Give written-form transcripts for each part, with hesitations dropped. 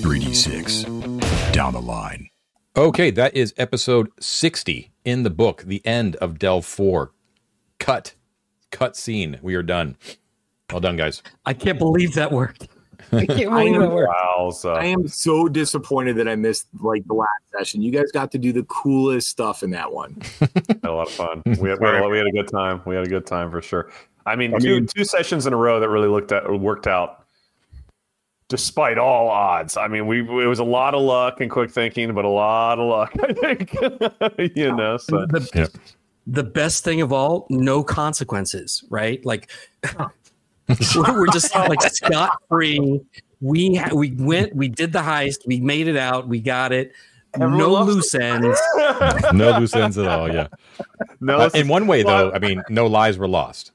3D6 down the line. Okay, that is episode 60 in the book, the end of Delve 4. Cut scene. We are done. Well done, guys. I can't believe that worked. I can't believe that worked. Wow, I am so disappointed that I missed like the last session. You guys got to do the coolest stuff in that one. had a lot of fun. We had a good time. We had a good time for sure. I mean, two sessions in a row that really worked out despite all odds. I mean, it was a lot of luck and quick thinking, but a lot of luck, I think. So. The best thing of all, no consequences, right? Like we're just like scot-free. We went, we did the heist, we made it out, we got it. No loose ends. No loose ends at all, yeah. No, in one way, though, I mean, no lives were lost.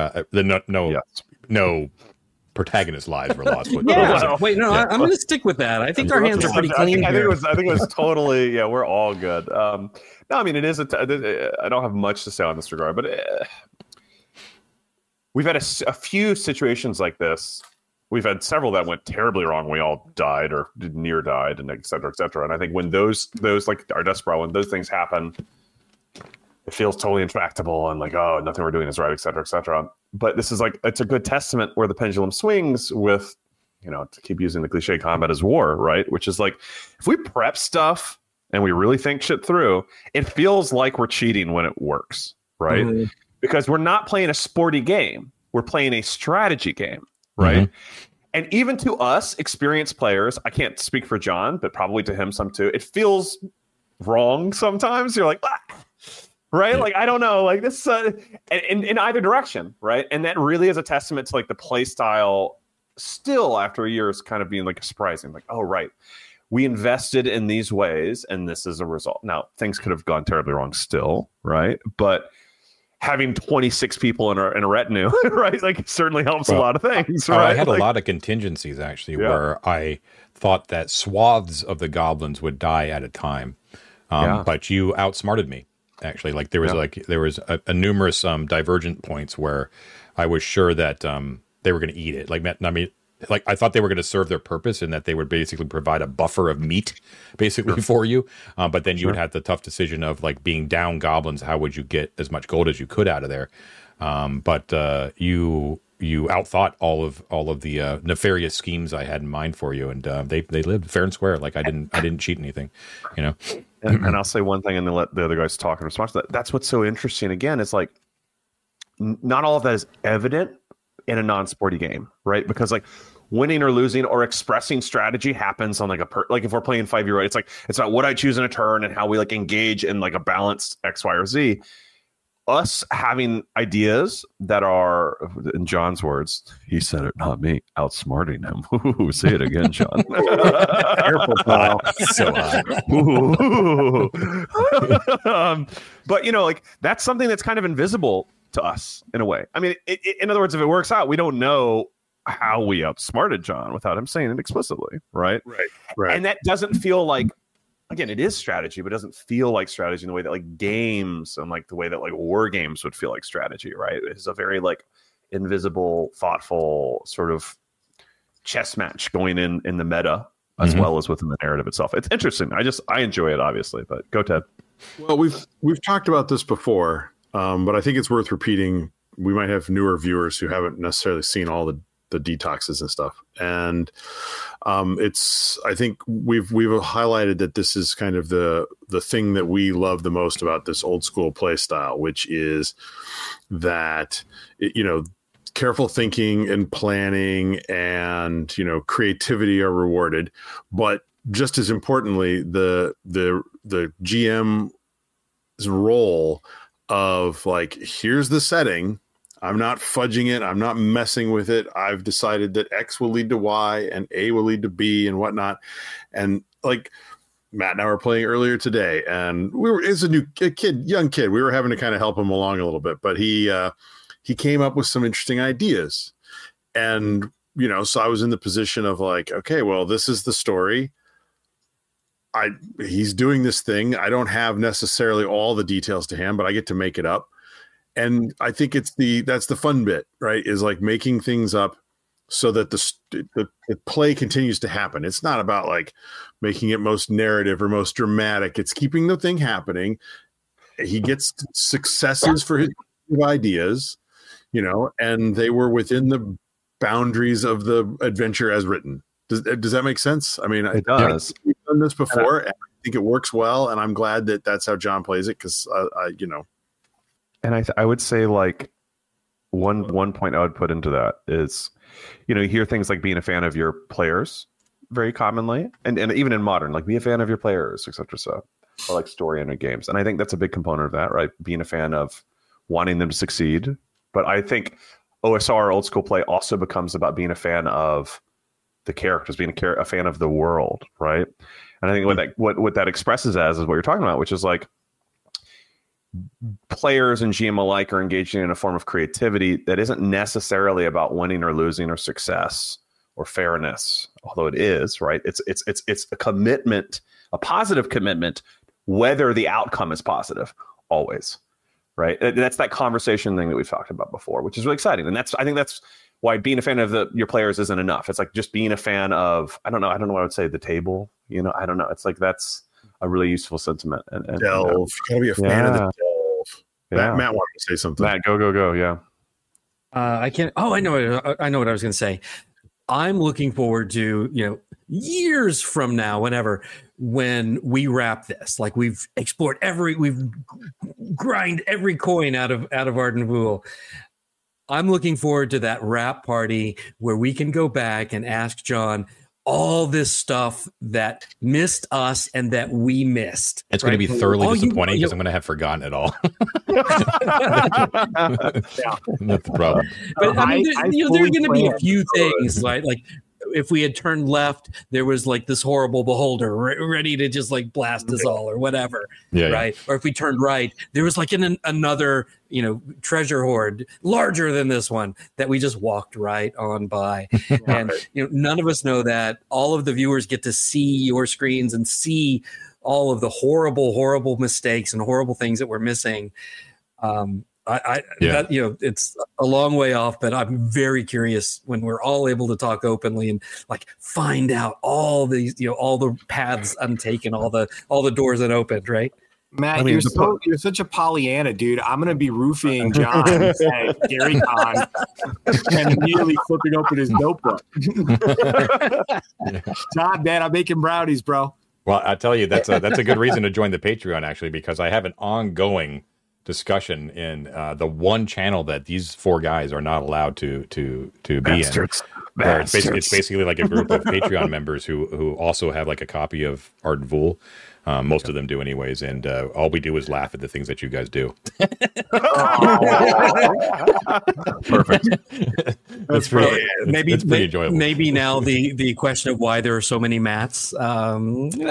No protagonist lives were lost. I'm going to stick with that. I think our hands are pretty clean. I think it was totally. Yeah, we're all good. No, I mean it is. I don't have much to say on this regard, but we've had a few situations like this. We've had several that went terribly wrong. We all died or near died, and et cetera, et cetera. And I think when those like our Desperate, when those things happen, it feels totally intractable and like, oh, nothing we're doing is right, et cetera, et cetera. But this is like, it's a good testament where the pendulum swings with, to keep using the cliche, combat is war, right? Which is like, if we prep stuff and we really think shit through, it feels like we're cheating when it works, right? Mm-hmm. Because we're not playing a sporty game. We're playing a strategy game, right? Mm-hmm. And even to us, experienced players, I can't speak for John, but probably to him some too, it feels wrong sometimes. You're like, right? Like, I don't know, like this in either direction, right? And that really is a testament to like the play style still after a year is kind of being like surprising, like, oh, right. We invested in these ways and this is a result. Now, things could have gone terribly wrong still, right? But having 26 people in a retinue, right? Like certainly helps a lot of things, right? I had a lot of contingencies actually where I thought that swaths of the goblins would die at a time. But you outsmarted me. Actually, like there was a numerous divergent points where I was sure that they were going to eat it. Like, I mean, like I thought they were going to serve their purpose and that they would basically provide a buffer of meat, basically for you. But then you would have the tough decision of like being down goblins. How would you get as much gold as you could out of there? But you outthought all of the nefarious schemes I had in mind for you, and they lived fair and square. Like I didn't cheat anything, And I'll say one thing and then let the other guys talk in response to that. That's what's so interesting. Again, it's like not all of that is evident in a non-sporty game, right? Because like winning or losing or expressing strategy happens on like like if we're playing 5-year-old, it's like it's not what I choose in a turn and how we like engage in like a balanced X, Y, or Z. Us having ideas that are, in John's words, he said it, not me, outsmarting him. Ooh, say it again, John. Careful, pal. So but like that's something that's kind of invisible to us in a way. I mean, in other words, if it works out, we don't know how we outsmarted John without him saying it explicitly, right? Right. And that doesn't feel like, again, it is strategy, but it doesn't feel like strategy in the way that like games and like the way that like war games would feel like strategy, right? It's a very like invisible, thoughtful sort of chess match going in the meta as well as within the narrative itself. It's interesting. I enjoy it, obviously, but go, Ted. Well, we've talked about this before, but I think it's worth repeating. We might have newer viewers who haven't necessarily seen all the detoxes and stuff. And I think we've highlighted that this is kind of the thing that we love the most about this old school play style, which is that, careful thinking and planning and, creativity are rewarded. But just as importantly, the GM's role of like, here's the setting, I'm not fudging it. I'm not messing with it. I've decided that X will lead to Y and A will lead to B and whatnot. And like Matt and I were playing earlier today, and it's a young kid. We were having to kind of help him along a little bit, but he came up with some interesting ideas. And, so I was in the position of like, okay, well, this is the story. He's doing this thing. I don't have necessarily all the details to hand, but I get to make it up. And I think that's the fun bit, right? Is like making things up so that the play continues to happen. It's not about like making it most narrative or most dramatic. It's keeping the thing happening. He gets successes for his ideas, and they were within the boundaries of the adventure as written. Does that make sense? I mean, it does. We've done this before, and I think it works well, and I'm glad that that's how John plays it because, And I would say like one point I would put into that is, you hear things like being a fan of your players very commonly, and even in modern, like be a fan of your players, etc. So, or like story-oriented games, and I think that's a big component of that, right? Being a fan of wanting them to succeed, but I think OSR, old school play, also becomes about being a fan of the characters, being a fan of the world, right? And I think what that expresses as is what you're talking about, which is like players and GM alike are engaging in a form of creativity that isn't necessarily about winning or losing or success or fairness, although it is, right? It's a commitment, a positive commitment, whether the outcome is positive, always, right? That's that conversation thing that we've talked about before, which is really exciting, and I think that's why being a fan of your players isn't enough. It's like just being a fan of, I don't know what I would say, the table. I don't know. It's like that's a really useful sentiment. And delve, gotta be a fan of the delve. Yeah. Matt wanted to say something. Matt, go. Yeah. I can't. Oh, I know what I was going to say. I'm looking forward to years from now, when we wrap this, like we've explored we've grind every coin out of Arden Vul. I'm looking forward to that wrap party where we can go back and ask John all this stuff that missed us and that we missed. It's going to be thoroughly disappointing because I'm going to have forgotten it all. That's the problem. But I mean, there are going to be a few things, right? Like if we had turned left, there was like this horrible beholder ready to just like blast us all or whatever, right? Or if we turned right, there was like another treasure hoard larger than this one that we just walked right on by. And none of us know that. All of the viewers get to see your screens and see all of the horrible mistakes and horrible things that we're missing. It's a long way off, but I'm very curious when we're all able to talk openly and like find out all these, all the paths untaken, all the doors unopened, right? Matt, you're such a Pollyanna, dude. I'm going to be roofing John at Gary Con and immediately flipping open his notebook. John, man, I'm making brownies, bro. Well, I tell you, that's a good reason to join the Patreon, actually, because I have an ongoing discussion in the one channel that these four guys are not allowed to be Bastards. in. It's basically like a group of Patreon members who also have like a copy of Arden Vul. Most of them do anyways, and all we do is laugh at the things that you guys do. Perfect. That's pretty enjoyable. Maybe now the question of why there are so many Matts. Exactly.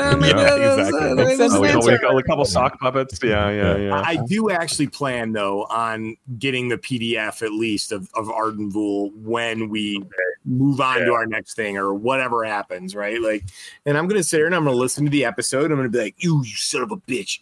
A couple sock puppets. Yeah. I do actually plan though on getting the PDF at least of Arden Vul when we move on to our next thing or whatever happens, right? Like, and I'm gonna sit here and I'm gonna listen to the episode. I'm gonna be like, you son of a bitch.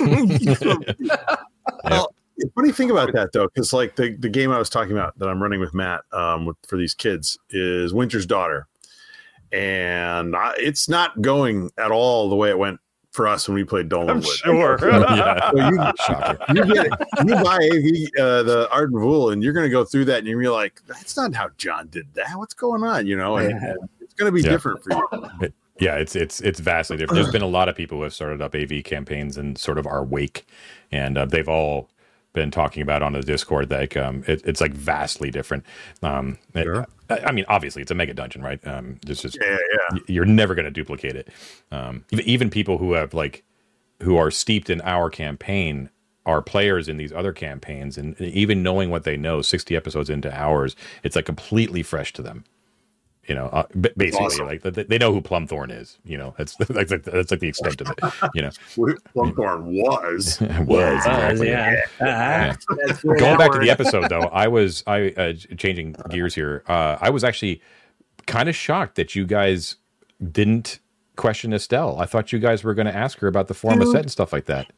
Well, the funny thing about that though, because like the game I was talking about that I'm running with Matt for these kids is Winter's Daughter, and it's not going at all the way it went for us when we played Dolan Wood. Sure. So you get it. You buy AV the Arden Vul, and you're going to go through that, and you're like, "That's not how John did that. What's going on?" And it's going to be different for you. It's vastly different. There's been a lot of people who have started up AV campaigns in sort of our wake, and they've all been talking about on the Discord like it's like vastly different. Sure. I mean, obviously, it's a mega dungeon, right? You're never going to duplicate it. Even people who are steeped in our campaign are players in these other campaigns, and even knowing what they know 60 episodes into ours, it's like completely fresh to them. Basically, awesome. Like they know who Plumthorn is. That's like the extent of it. Plumthorn was exactly. Going back to the episode, though, I changing gears here. I was actually kind of shocked that you guys didn't question Estelle. I thought you guys were going to ask her about the form of set and stuff like that.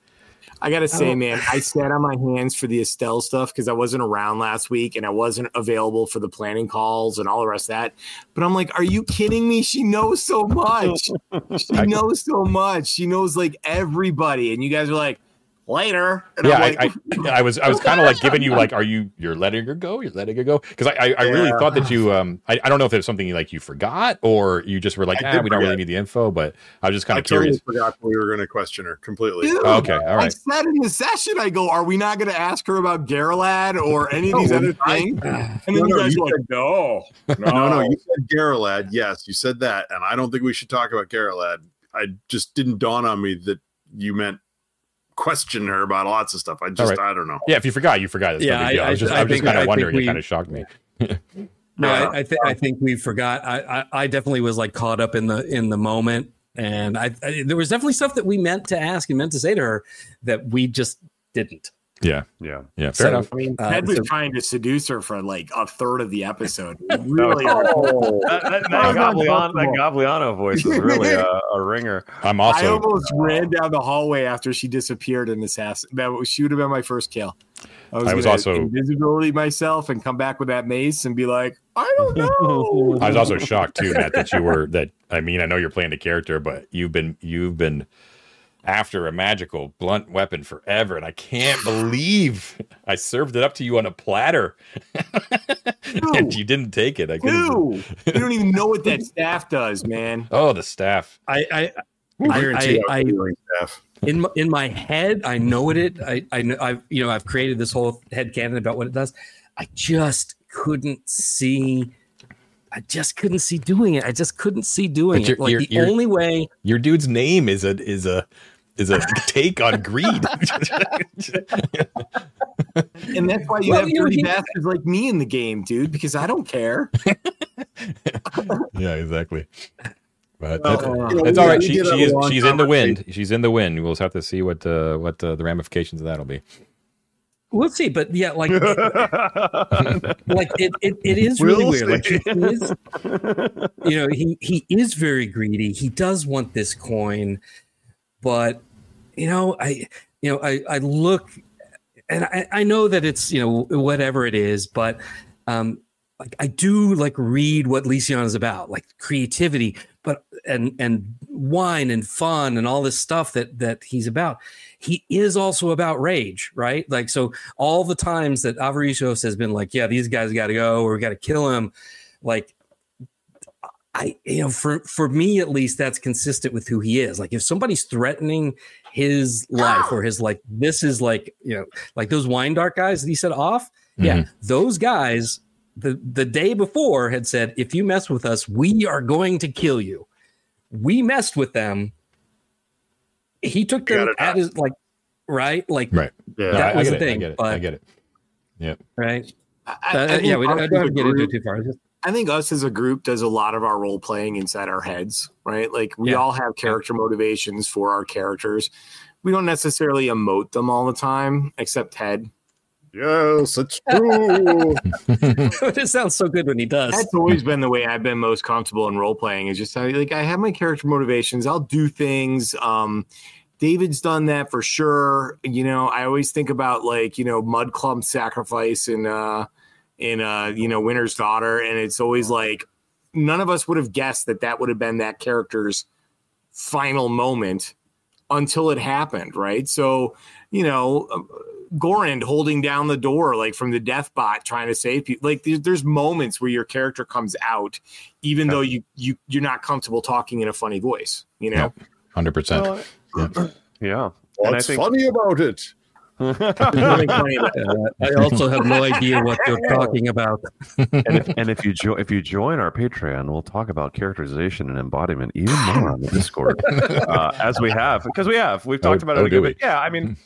I gotta say, man, I sat on my hands for the Estelle stuff because I wasn't around last week and I wasn't available for the planning calls and all the rest of that. But I'm like, are you kidding me? She knows so much. She knows so much. She knows like everybody. And you guys are like, later. And yeah, like, I was kind of like giving you like, you're letting her go? You're letting her go? Because I really thought that you I don't know if there's something like you forgot or you just were like, we don't really need the info, but I was just kind of curious. I forgot we were going to question her completely. Dude, okay, all right. I said in the session, I go, are we not going to ask her about Garrelad or any of these other things? And then you guys were like, no. You said Garrelad. Yes, you said that. And I don't think we should talk about Garrelad. I just didn't dawn on me that you meant question her about lots of stuff. I don't know. Yeah, if you forgot, you forgot. Yeah, I was just kind of wondering. It kind of shocked me. No, I think we forgot. I definitely was like caught up in the moment, and there was definitely stuff that we meant to ask and meant to say to her that we just didn't. Yeah. Fair enough. I mean, Ted was trying to seduce her for like a third of the episode. Really, that Gagliano voice was really a ringer. I almost ran down the hallway after she disappeared in this house. She would have been my first kill. I was also invisibility myself and come back with that mace and be like, I don't know. I was also shocked too, Matt, that you were that. I mean, I know you're playing the character, but you've been after a magical blunt weapon forever, and I can't believe I served it up to you on a platter and you didn't take it. You don't even know what that staff does, man. Oh, the staff. I in my head, I know what it. I know I've created this whole headcanon about what it does. I just couldn't see doing it. I just couldn't see doing it. Like the only way. Your dude's name is a take on greed. And that's why you have dirty bastards like me in the game, dude, because I don't care. Yeah, exactly. But it's all right. She's in the wind. She's in the wind. We'll just have to see what the ramifications of that'll be. We'll see, but yeah, like it is really weird. Like he is very greedy. He does want this coin, but I look and I know that it's whatever it is, but like I do like read what Lycion is about, like creativity, but and wine and fun and all this stuff that he's about. He is also about rage, right? Like, so all the times that Avaricios has been like, yeah, these guys got to go or we got to kill him. Like, for me, at least, that's consistent with who he is. Like, if somebody's threatening his life or his, like, this is like, like those Wine Dark guys that he said off. Mm-hmm. Yeah. Those guys the day before had said, if you mess with us, we are going to kill you. We messed with them. He took them at his right. Like, yeah, that was the thing. I get it. Yeah. Right. We don't have to get into it too far. I think us as a group does a lot of our role playing inside our heads, right? Like we all have character motivations for our characters. We don't necessarily emote them all the time, except Ted. Yes, it's true. It sounds so good when he does. That's always been the way I've been most comfortable in role playing. Is just like I have my character motivations. I'll do things. David's done that for sure. I always think about like Mud Clump sacrifice in Winter's Daughter, and it's always like none of us would have guessed that would have been that character's final moment until it happened, right? So Gorand holding down the door like from the death bot trying to save people. Like there's moments where your character comes out even though you're not comfortable talking in a funny voice, 100%. Yeah. What's funny about it? I also have no idea what you're talking about. And if you join our Patreon, we'll talk about characterization and embodiment even more on the Discord, as we have, because we've talked about it a good bit. Yeah, I mean,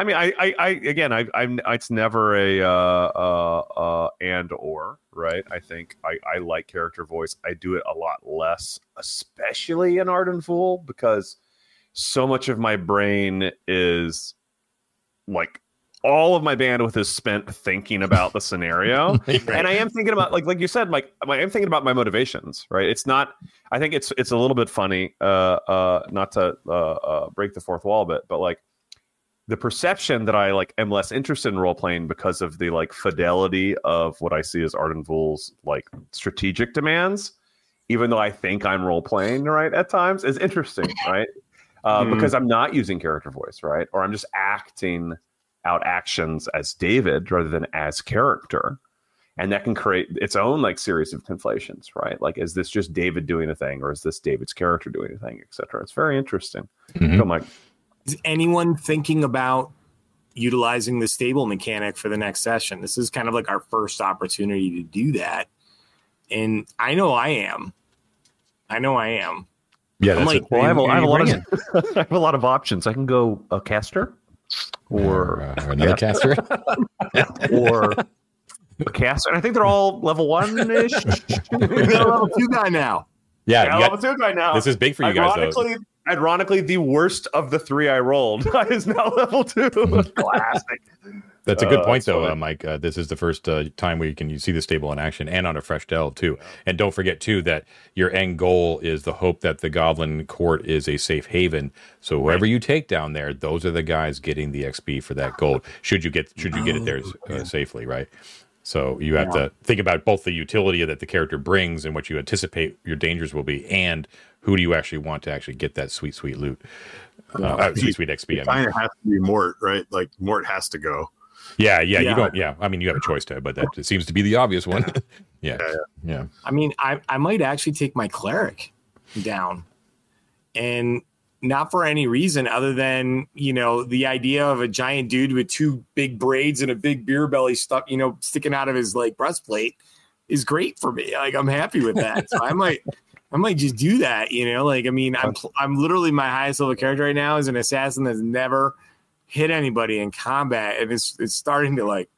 it's never a and or, right? I think I like character voice. I do it a lot less, especially in Ardenfool, because so much of my brain is like all of my bandwidth is spent thinking about the scenario. Right. And I am thinking about like you said, like I am thinking about my motivations, right? It's not, I think it's a little bit funny, not to break the fourth wall a bit, but like the perception that I like am less interested in role playing because of the like fidelity of what I see as Arden Vool's like strategic demands, even though I think I'm role playing right at times, is interesting, right? Because I'm not using character voice, right? Or I'm just acting out actions as David rather than as character. And that can create its own like series of conflations, right? Like, is this just David doing a thing, or is this David's character doing a thing, etc.? It's very interesting. Go, Mike. Is anyone thinking about utilizing the stable mechanic for the next session? This is kind of like our first opportunity to do that. And I know I am. Yeah, that's like, well, I have a lot of options. I can go a caster or another caster or a caster. And I think they're all level 1-ish. You're a level 2 guy now. Yeah, level 2 guy now. This is big for you guys, though. Ironically, the worst of the 3 I rolled is now level 2. Classic. That's a good point, though, Mike. This is the first time where you see the stable in action and on a fresh delve, too. And don't forget, too, that your end goal is the hope that the Goblin Court is a safe haven. So whoever you take down there, those are the guys getting the XP for that gold. Should you get it there safely, right? So you have to think about both the utility that the character brings and what you anticipate your dangers will be, and who do you actually want to actually get that sweet loot, sweet XP. It kind of has to be Mort, right? Like Mort has to go. Yeah. You don't. Yeah, I mean, you have a choice to, but that seems to be the obvious one. Yeah. I mean, I might actually take my cleric down, and not for any reason other than, the idea of a giant dude with 2 big braids and a big beer belly stuck, sticking out of his like breastplate is great for me. Like, I'm happy with that. So I might just do that. Like, I mean, I'm literally, my highest level character right now is an assassin that's never hit anybody in combat, and it's starting to like.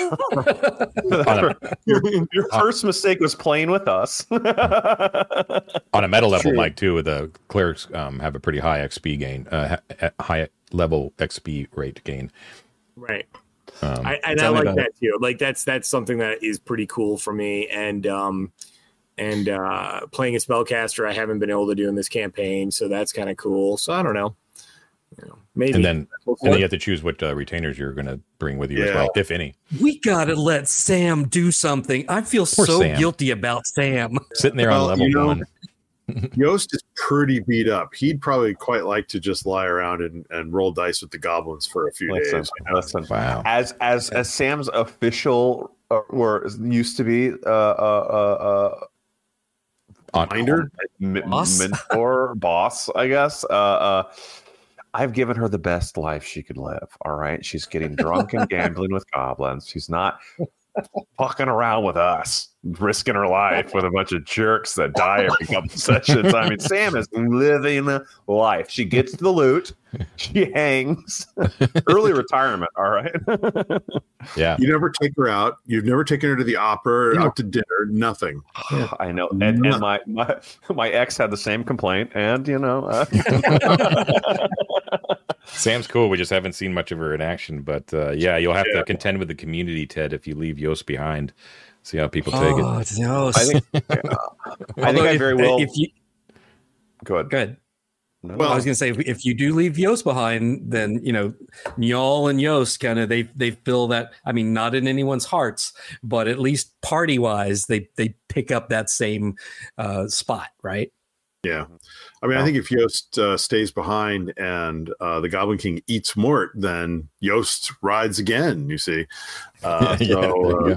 Your first mistake was playing with us. On a meta level, Mike, too, the clerics have a pretty high XP gain, high level XP rate gain. Right. I like that too. Like that's something that is pretty cool for me. And playing a spellcaster, I haven't been able to do in this campaign, so that's kind of cool. So I don't know. Maybe. And then you have to choose what retainers you're going to bring with you as well, if any. We got to let Sam do something. I feel guilty about Sam. Sitting there on level 1. Yost is pretty beat up. He'd probably quite like to just lie around and roll dice with the goblins for a few days. Listen. Wow. As Sam's official used to be mentor, boss, I guess. I've given her the best life she could live. All right. She's getting drunk and gambling with goblins. She's not fucking around with us, risking her life with a bunch of jerks that die every couple sessions. I mean, Sam is living life. She gets the loot. She hangs. Early retirement. All right. Yeah. You never take her out. You've never taken her to the opera or out to dinner. Nothing. I know. And my ex had the same complaint. And, Sam's cool. We just haven't seen much of her in action. But, you'll have to contend with the community, Ted, if you leave Yost behind. See how people take it. Yost. I think I very well. Go ahead. No. Well, I was going to say, if you do leave Yost behind, then, Njal and Yost kind of, they fill that, I mean, not in anyone's hearts, but at least party-wise, they pick up that same spot, right? Yeah. I mean, I think if Yost stays behind and the Goblin King eats Mort, then Yost rides again, you see. To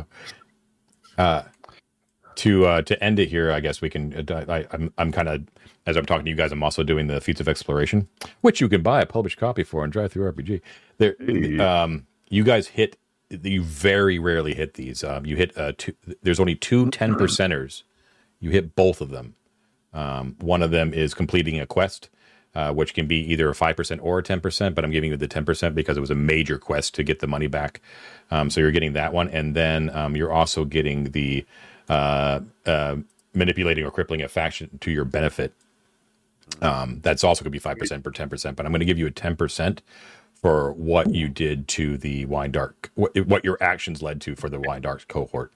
end it here, I guess we can. I'm kind of, as I'm talking to you guys, I'm also doing the Feats of Exploration, which you can buy a published copy for on Drive-Thru RPG. You guys you very rarely hit these. You hit there's only 2 10%ers. You hit both of them. One of them is completing a quest, which can be either a 5% or a 10%, but I'm giving you the 10% because it was a major quest to get the money back. So you're getting that one. And then you're also getting the manipulating or crippling a faction to your benefit. That's also going to be 5% per 10%, but I'm going to give you a 10% for what you did to the Wine Dark, what your actions led to for the Wine Dark cohort.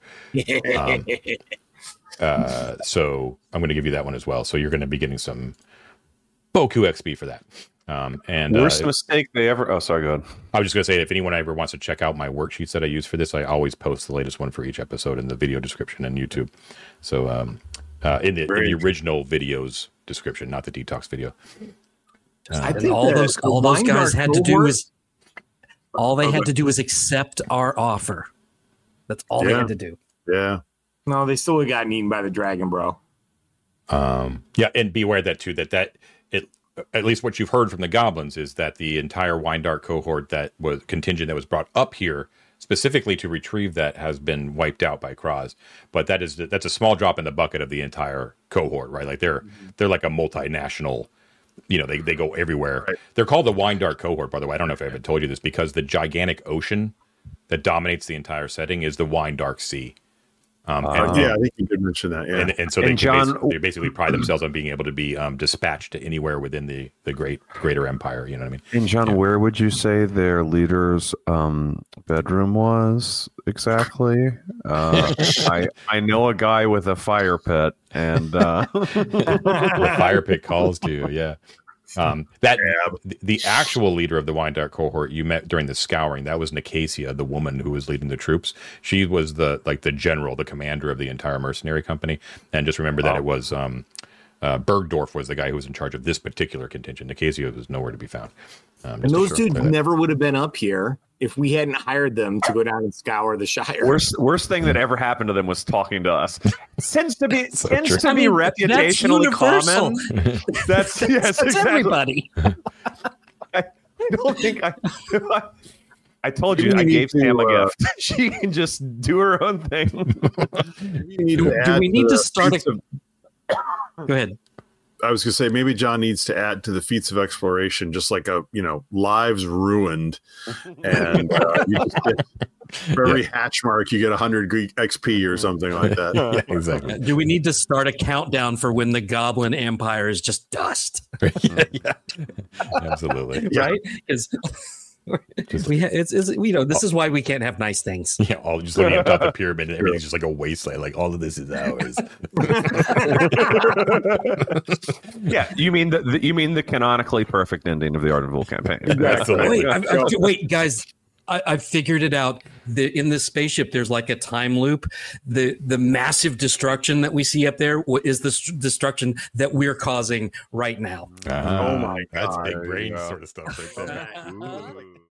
So I'm going to give you that one as well. So you're going to be getting some Boku XP for that. And worst mistake they ever. Oh, sorry. Go ahead. I was just going to say, if anyone ever wants to check out my worksheets that I use for this, I always post the latest one for each episode in the video description on YouTube. So in the original videos description, not the detox video. I think all those guys had to do is had to do was accept our offer. That's all they had to do. Yeah. No, they still would have gotten eaten by the dragon, bro. Yeah, and beware that too. That at least what you've heard from the goblins is that the entire Windark cohort that was contingent that was brought up here specifically to retrieve that has been wiped out by Kraz. But that's a small drop in the bucket of the entire cohort, right? Like they're like a multinational. They go everywhere. Right. They're called the Windark cohort, by the way. I don't know if I ever told you this, because the gigantic ocean that dominates the entire setting is the Windark Sea. I think you did mention that. Yeah, and so they basically pride themselves on being able to be dispatched to anywhere within the greater empire. You know what I mean? And John, where would you say their leader's bedroom was exactly? I know a guy with a fire pit, and the fire pit calls to you. Yeah. The actual leader of the Windark cohort you met during the scouring, that was Nicasia, the woman who was leading the troops. She was the general, the commander of the entire mercenary company. And just remember that it was Bergdorf was the guy who was in charge of this particular contingent. Nicasia was nowhere to be found. And those dudes never would have been up here if we hadn't hired them to go down and scour the Shire. Worst thing that ever happened to them was talking to us. Tends to be reputationally common. That's exactly. Everybody. I don't think I told you I gave Sam a gift. She can just do her own thing. Do we need to start Go ahead. I was going to say, maybe John needs to add to the feats of exploration, just like lives ruined. And you just get, for every hatch mark, you get 100 Greek XP or something like that. Yeah, exactly. Do we need to start a countdown for when the Goblin Empire is just dust? Yeah. Absolutely. Right? Because this is why we can't have nice things. Yeah, all just looking up top of the pyramid and everything's just like a wasteland. Like all of this is ours. Yeah, you mean the canonically perfect ending of the Ardenvool campaign? Absolutely. Wait, guys. I figured it out. In this spaceship, there's like a time loop. The massive destruction that we see up there is the destruction that we're causing right now. Oh my God. That's big brain sort of stuff right there.